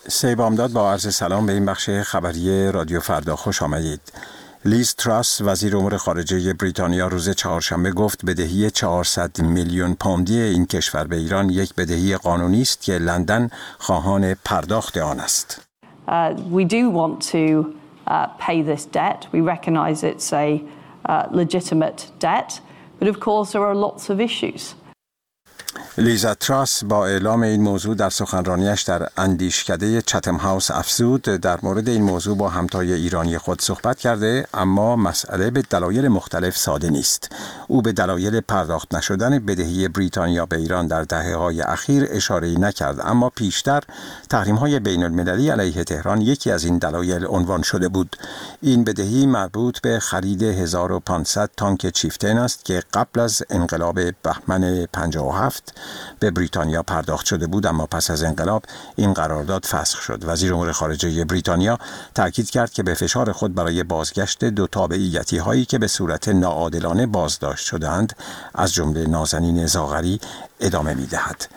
سیبامداد با عرض سلام به این بخش خبری رادیو فردا خوش آمدید. لیز تراس وزیر امور خارجه بریتانیا روز چهارشنبه گفت بدهی 400 میلیون پوندی این کشور به ایران یک بدهی قانونی است که لندن خواهان پرداخت آن است. We do want to pay this debt. We recognize it's a legitimate debt, but of course there are lots of issues. لیز تراس با اعلام این موضوع در سخنرانیش در اندیشکده چتم هاوس افزود در مورد این موضوع با همتای ایرانی خود صحبت کرده، اما مسئله به دلایل مختلف ساده نیست. او به دلایل پرداخت نشدن بدهی بریتانیا به ایران در دهه‌های اخیر اشاره‌ای نکرد، اما پیشتر تحریم‌های بین‌المللی علیه تهران یکی از این دلایل عنوان شده بود. این بدهی مربوط به خرید 1500 تانک چیفتین است که قبل از انقلاب بهمن 57 به بریتانیا پرداخت شده بود، اما پس از انقلاب این قرارداد فسخ شد. وزیر امور خارجه بریتانیا تاکید کرد که به فشار خود برای بازگشت دو تابعیتی هایی که به صورت ناعادلانه بازداشت شدند، از جمله نازنین زاغری، ادامه می‌دهد.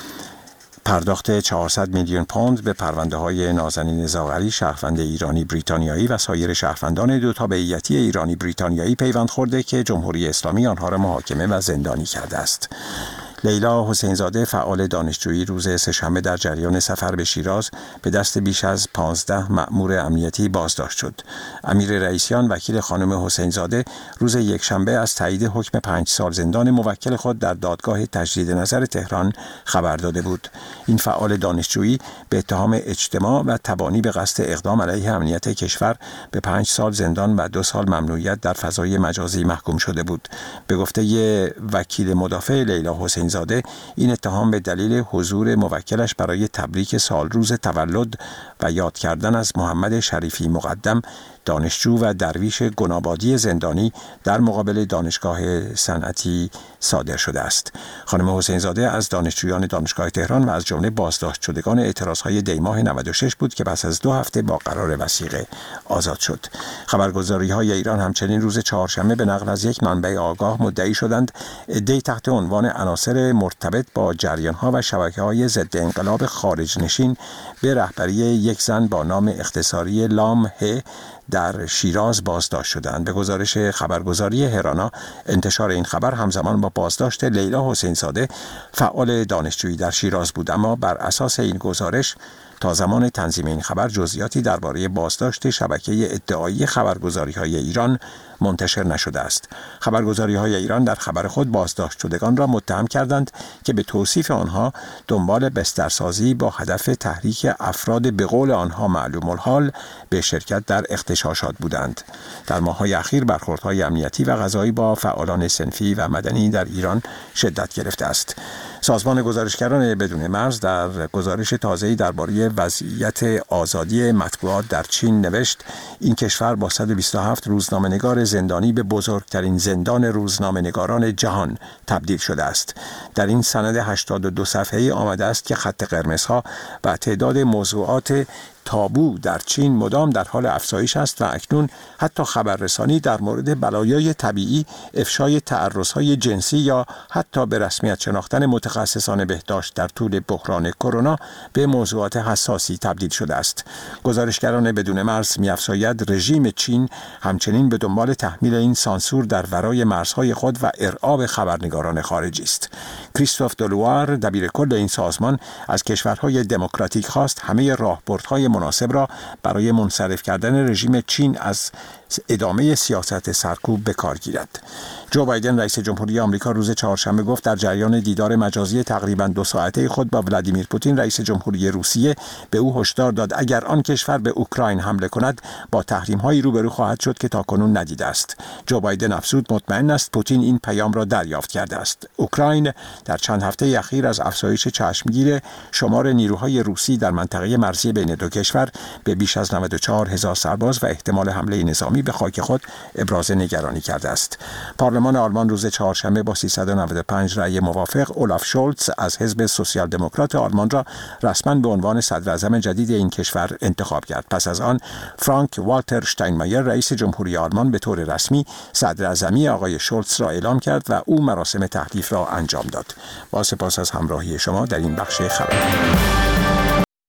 پرداخت 400 میلیون پوند به پرونده های نازنین زاغری، شهروند ایرانی بریتانیایی و سایر شهروندان دو تابعیتی ایرانی بریتانیایی پیوند خورده که جمهوری اسلامی آنها را محاکمه و زندانی کرده است. لیلا حسین زاده فعال دانشجویی روز سه‌شنبه در جریان سفر به شیراز به دست بیش از 15 مأمور امنیتی بازداشت شد. امیر رئیسیان وکیل خانم حسین زاده روز یکشنبه از تایید حکم 5 سال زندان موکل خود در دادگاه تجدید نظر تهران خبر داده بود. این فعال دانشجویی به اتهام اجتماع و تبانی به قصد اقدام علیه امنیت کشور به 5 سال زندان و 2 سال ممنوعیت در فضای مجازی محکوم شده بود. به گفته وکیل مدافع لیلا حسین زاده، این اتهام به دلیل حضور موکلش برای تبریک سالروز تولد و یاد کردن از محمد شریفی مقدم، دانشجو و درویش گنابادی زندانی، در مقابل دانشگاه صنعتی صادر شده است. خانم حسین زاده از دانشجویان دانشگاه تهران و از جمله بازداشت شدگان اعتراضهای دی‌ماه 96 بود که پس از 2 هفته با قرار وثیقه آزاد شد. خبرگزاری‌های ایران همچنین روز چهارشنبه به نقل از یک منبع آگاه مدعی شدند عده‌ای تحت عنوان عناصر مرتبط با جریان‌ها و شبکه‌های ضد انقلاب خارج نشین به رهبری یک زن با نام اختصاری لام ه در شیراز بازداشت شدند. به گزارش خبرگزاری هرانا، انتشار این خبر همزمان با بازداشت لیلا حسین زاده فعال دانشجویی در شیراز بود، اما بر اساس این گزارش تا زمان تنظیم این خبر جزئیاتی درباره بازداشت شبکه ادعایی خبرگزاری‌های ایران منتشر نشده است. خبرگزاری‌های ایران در خبر خود بازداشت شدگان را متهم کردند که به توصیف آنها دنبال بسترسازی با هدف تحریک افراد به قول آنها معلوم الحال به شرکت در اغتشاشات بودند. در ماه‌های اخیر برخوردهای امنیتی و قضایی با فعالان صنفی و مدنی در ایران شدت گرفته است. سازمان گزارشگران بدون مرز در گزارش تازه‌ای درباره وضعیت آزادی مطبوعات در چین نوشت این کشور با 127 روزنامه‌نگار زندانی به بزرگترین زندان روزنامه‌نگاران جهان تبدیل شده است. در این سند 82 صفحه‌ای آمده است که خط قرمزها و تعداد موضوعات تابو در چین مدام در حال افزایش است و اکنون حتی خبررسانی در مورد بلایای طبیعی، افشای تعرض‌های جنسی یا حتی به رسمیت شناختن متخصصان بهداشت در طول بحران کرونا به موضوعات حساسی تبدیل شده است. گزارشگران بدون مرز می‌افزاید رژیم چین همچنین به دنبال تحمیل این سانسور در ورای مرزهای خود و ارعاب خبرنگاران خارجی است. کریستوف دلوار، دبیرکل این سازمان، از کشورهای دموکراتیک خواست همه راهبردهای مناسب را برای منصرف کردن رژیم چین از ادامه سیاست سرکوب به کار گیرد. جو بایدن رئیس جمهوری آمریکا روز چهارشنبه گفت در جریان دیدار مجازی تقریباً 2 ساعته خود با ولادیمیر پوتین رئیس جمهوری روسیه به او هشدار داد اگر آن کشور به اوکراین حمله کند با تحریم‌هایی روبرو خواهد شد که تاکنون ندیده است. جو بایدن افزود مطمئن است پوتین این پیام را دریافت کرده است. اوکراین در چند هفته اخیر از افزایش چشمگیر شمار نیروهای روسی در منطقه مرزی بین دو کشور به بیش از 94,000 سرباز و احتمال حمله نظامی به خاک خود ابراز نگرانی کرده است. پارلمان آلمان روز چهارشنبه با 395 رأی موافق اولاف شولتز از حزب سوسیال دموکرات آلمان را رسما به عنوان صدر اعظم جدید این کشور انتخاب کرد. پس از آن فرانک والتر شتاینمایر رئیس جمهوری آلمان به طور رسمی صدر اعظمی آقای شولتز را اعلام کرد و او مراسم تحلیف را انجام داد. با سپاس از همراهی شما در این بخش خبر.